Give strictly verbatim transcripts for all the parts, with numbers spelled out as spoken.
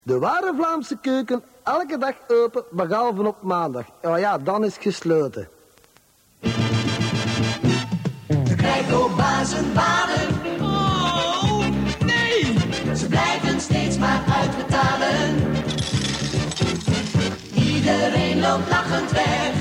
De ware Vlaamse keuken, elke dag open, behalve op maandag. Oh ja, dan is het gesloten. De krijkoopbazen baden. Oh, nee! Ze blijven steeds maar uitbetalen. Iedereen loopt lachend weg.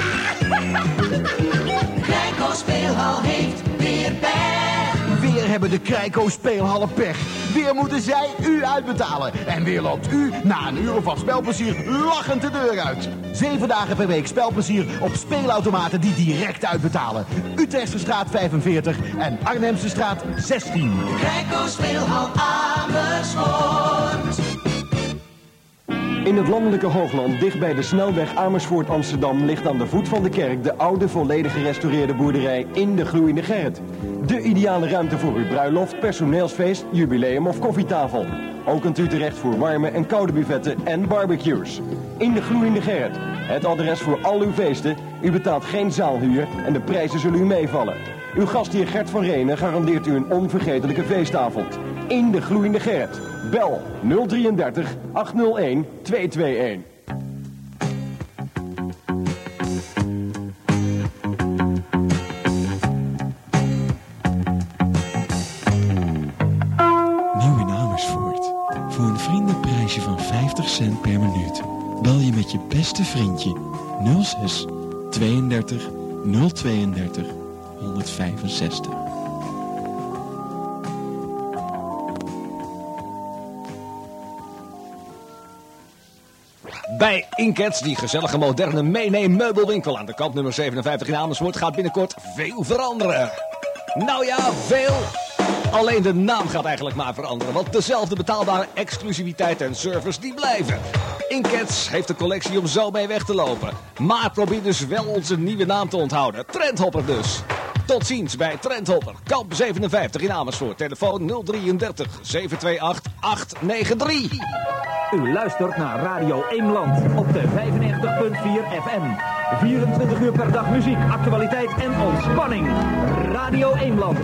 De krijkoospeelhal heeft weer pech. Weer hebben de Krijko-speelhallen pech. Weer moeten zij u uitbetalen. En weer loopt u na een uur van spelplezier lachend de deur uit. Zeven dagen per week spelplezier op speelautomaten die direct uitbetalen. Utrechtse straat vijfenveertig en Arnhemse straat zestien. De Krijko-speelhal Amersfoort. In het landelijke hoogland, dicht bij de snelweg Amersfoort-Amsterdam, ligt aan de voet van de kerk de oude, volledig gerestaureerde boerderij In de Gloeiende Gerrit. De ideale ruimte voor uw bruiloft, personeelsfeest, jubileum of koffietafel. Ook kunt u terecht voor warme en koude buffetten en barbecues. In de Gloeiende Gerrit, het adres voor al uw feesten. U betaalt geen zaalhuur en de prijzen zullen u meevallen. Uw gastheer Gert van Renen garandeert u een onvergetelijke feestavond. In de Gloeiende Gerrit. Bel nul drieëndertig achthonderdéén tweehonderdeenentwintig. Nieuw in Amersfoort. Voor een vriendenprijsje van vijftig cent per minuut. Bel je met je beste vriendje nul zes tweeëndertig nul tweeëndertig honderdvijfenzestig. Bij Inkets, die gezellige moderne meeneem meubelwinkel aan de kant nummer zevenenvijftig in Amersfoort, gaat binnenkort veel veranderen. Nou ja, veel. Alleen de naam gaat eigenlijk maar veranderen, want dezelfde betaalbare exclusiviteit en service die blijven. Inkets heeft een collectie om zo mee weg te lopen. Maar probeer dus wel onze nieuwe naam te onthouden. Trendhopper dus. Tot ziens bij Trendhopper, Kamp zevenenvijftig in Amersfoort. Telefoon nul drieëndertig zevenhonderdachtenveertig achthonderdnegentig. U luistert naar Radio Eemland op de vijfennegentig komma vier F M. vierentwintig uur per dag muziek, actualiteit en ontspanning. Radio Eemland.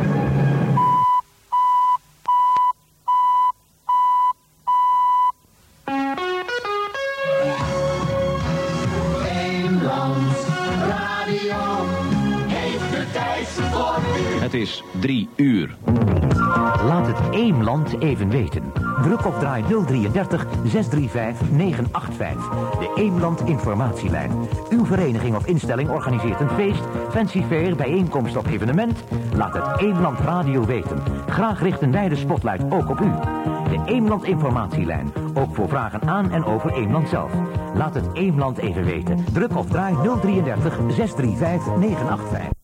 Eemland Radio heeft de tijd voor u. Het is drie uur. Laat het Eemland even weten. Druk of draai nul drieëndertig zeshonderdvijfendertig negenhonderdvijftig. De Eemland informatielijn. Uw vereniging of instelling organiseert een feest, fancy fair, bijeenkomst of evenement. Laat het Eemland Radio weten. Graag richten wij de spotlight ook op u. De Eemland informatielijn. Ook voor vragen aan en over Eemland zelf. Laat het Eemland even weten. Druk of draai nul drieëndertig zeshonderdvijfendertig negenhonderdvijftig.